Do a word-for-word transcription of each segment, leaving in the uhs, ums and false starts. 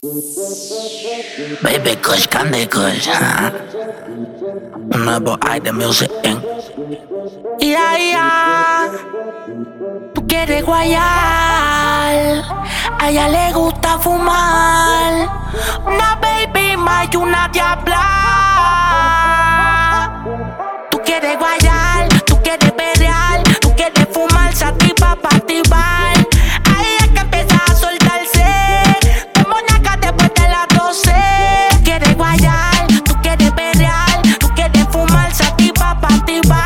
Baby Kush, Candy Kush, huh? Un nuevo I-The Music inc Ya, ya, tú quieres guayar, a ella le gusta fumar. Una baby más y una diabla. Tú quieres guayar, tú quieres pelear, tú quieres fumar, sativa pa' activar. Ahí es que empieza a soltarse, te moñaca después de las doce. Tú quieres guayar, tú quieres pelear, tú quieres fumar, sativa pa' activar.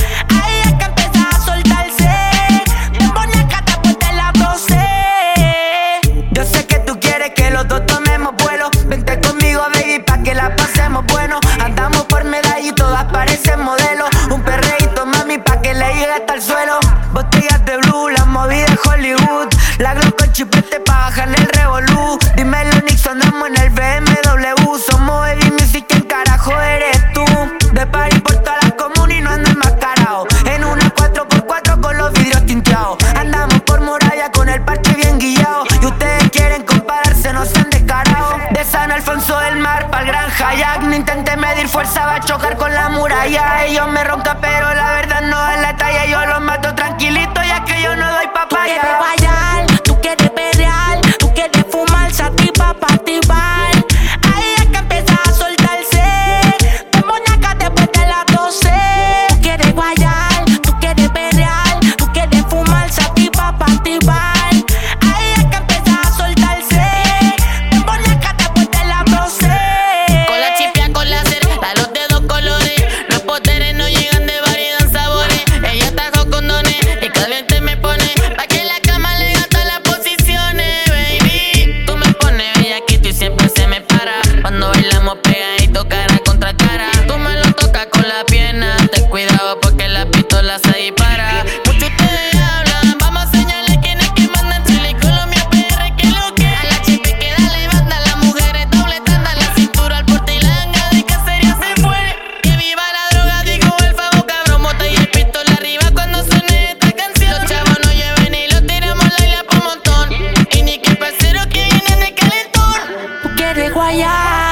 Pasemos bueno, andamos por medalla y todas parecen modelos. Un perreíto, mami, pa' que le llegue hasta el suelo. Botellas de blue, la movida de Hollywood. La Glock con chipete pa' bajar el revolú. Dímelo, Nixon, andamos en el B M W. Somos Heavy Music, ¿quién carajo eres tú? De party por toda la comuna y no ando enmascarado. En una cuatro por cuatro con los vidrios tinteados. Andamos por muralla con el parche bien guillado. Y ustedes quieren compararse, no sean descarados. De San Alfonso del Mar pa'l Gran Hayak. No intenté medir fuerza, va a chocar con la muralla. Ellos me roncan, pero la verdad no es la talla. Yo los mato tranquilito, ya que yo no doy papaya. Tú quieres guayar, tú quieres pelear, tú quieres fumar, sativa pa' activar. Ahí es que empieza a soltarse, te moñaca después de las doce. Tú quieres guayar, tú quieres pelear, tú quieres fumar, sativa pa' activar. Ahí es que empieza a soltarse, te moñaca después de las doce. Con la chipia, con láser, a los dedos colores. Los poderes no llegan de variedad sabores. Ella tajo condones y caliente me pone. Pa' que la cama le gasta las posiciones, baby. Tú me pones bellaquito y siempre se me para. Cuando bailamos pegadito cara contra cara. Tú me lo tocas con la pierna. Ten cuidado porque la pistola se dispara. Muchos ustedes hablan, vamos a señalar quién es que mandan. Chile y Colombia, P R, que lo que. A la chipia que da levanta, las mujeres doble tanda. La cintura al porte y la ganga de cacería se fue. Que viva la droga, digo el favor, cabrón. Bota y el pistola arriba cuando suene esta canción. Los chavos no lleven y los tiramos la isla por montón. Y ni que parcero que viene de calentón. Tú quieres guayar,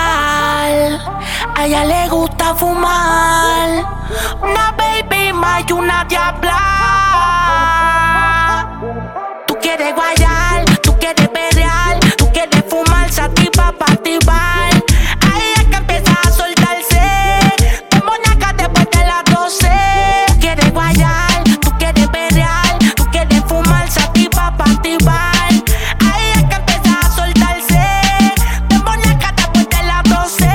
a ella le gusta fumar. Una baby más y una diabla. Tú quieres guayar, tú quieres pelear, tú quieres fumar, sativa pa' activar. Ahí es que empieza a soltarse, te moñaca después de las doce. Tú quieres guayar, tú quieres pelear, tú quieres fumar, sativa pa' activar. Ahí es que empieza a soltarse, te moñaca después de las doce.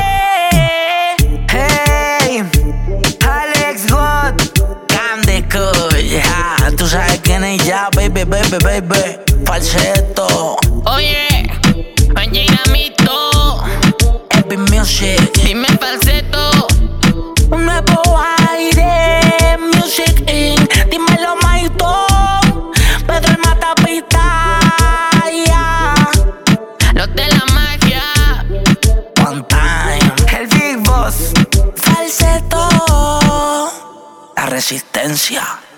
Hey, Alex God, Candy Kush, ja. Tú sabes quién es ya, baby, baby, baby. Falseto, Oye, oye, Gamito, Heavy Music. dime falseto. Un nuevo aire, Music inc Dímelo, Maito, Pedro el Matapita, yeah. Los de la magia. One time, el Big Boss. Falseto. la resistencia.